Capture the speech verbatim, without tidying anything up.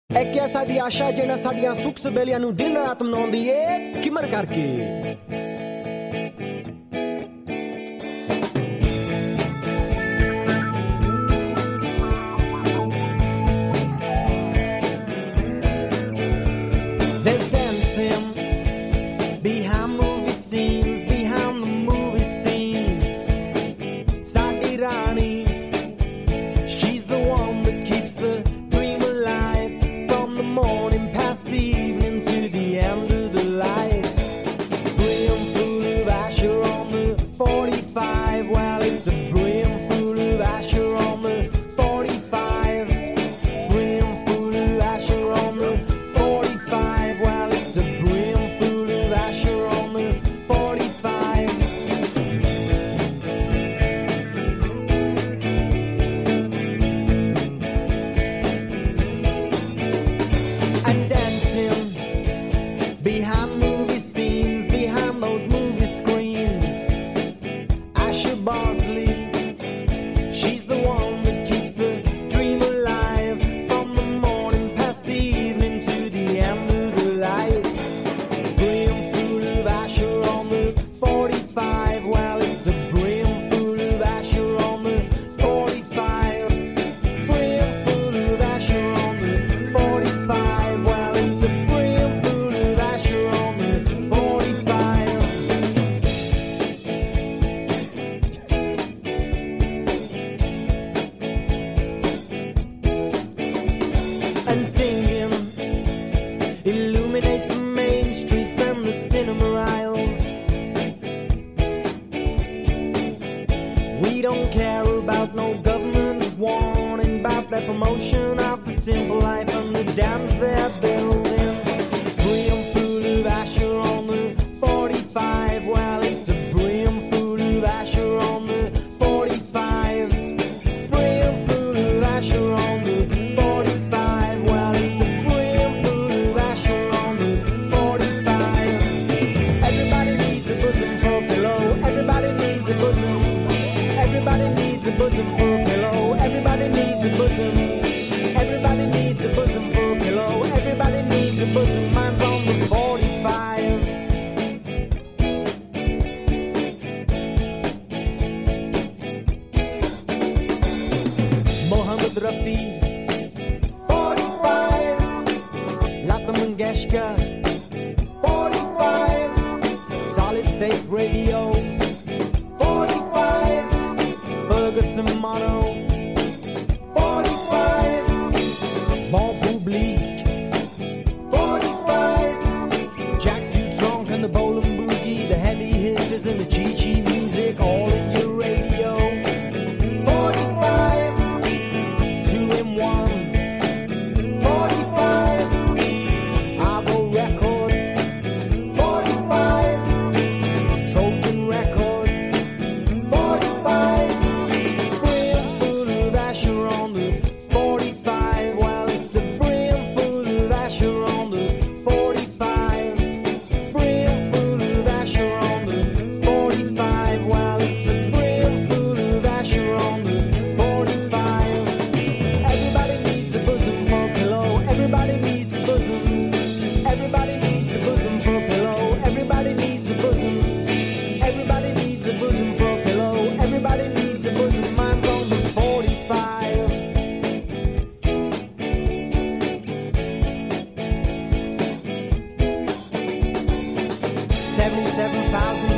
è che ਸਾਡੀ ਆਸ਼ਾ ਜਿਹਨਾਂ ਸਾਡੀਆਂ ਸੁੱਖ ਸਬੇਲੀਆਂ ਨੂੰ ਦਿਨ ਰਾਤ ਮਨਾਉਂਦੀ ਏ ਕਿਮਰ ਕਰਕੇ There's dancing behind movie scenes, behind the movie scenes. Saadi Rani, she's the one that keeps the dream alive. From the morning past the evening to the end of the light. Brim full of Asher on the forty-five. Well, it's a brim full of Asher on the forty-five. Brim full of Asher on the forty-five. Well, it's a brim full of Asher on the forty-five. And dancing behind movie scenes, behind those movie screens. Asher Bosley, she's the one that keeps the dream alive. From the morning past the evening to the end of the light. Brim full of Asher on the forty-five. Well, it's a brim full of Asher on the forty-five. Brim full of Asher on the forty-five. Well, it's a brim full of Asher on the forty-five. And singing, illuminate the main streets and the cinema aisles. We don't care about no government warning about the promotion of the simple life and the dams they're building. Brim full of Asher on the forty-five. Well, it's a brim full of Asher on the forty-five. Brim full of Asher on the forty-five. Well, it's a brim full of Asher on the forty-five. Everybody needs a bosom for a pillow. Everybody needs a bosom. Everybody needs a bosom for a pillow. Everybody needs a bosom. Everybody needs a bosom for a pillow. Everybody needs a bosom. Mine's on the forty-five. Mohammed Rafi, forty-five. Lata Mangeshkar, forty-five. Solid State Radio, forty-five. Ferguson Mono, forty-five. Bon Public, forty-five. Jack Dutronc and the Bowling Boogie, the heavy hitters and the Chi-Chi music, all in your radio, forty-five. Two in ones, forty-five. Argo Records, forty-five. Trojan Records, forty-five. Brim full of Asher on the forty-five. Well, it's a brim full of Asher on the forty-five. Brim full of Asher on the forty-five. Well, it's a brim full of Asher on the forty-five. Everybody needs a bosom for a pillow. Everybody needs a bosom. Everybody needs a bosom for a pillow. Everybody needs a bosom. Everybody needs a bosom for a pillow. Everybody needs a bosom. Mine's on the forty-five. Seventy-seven thousand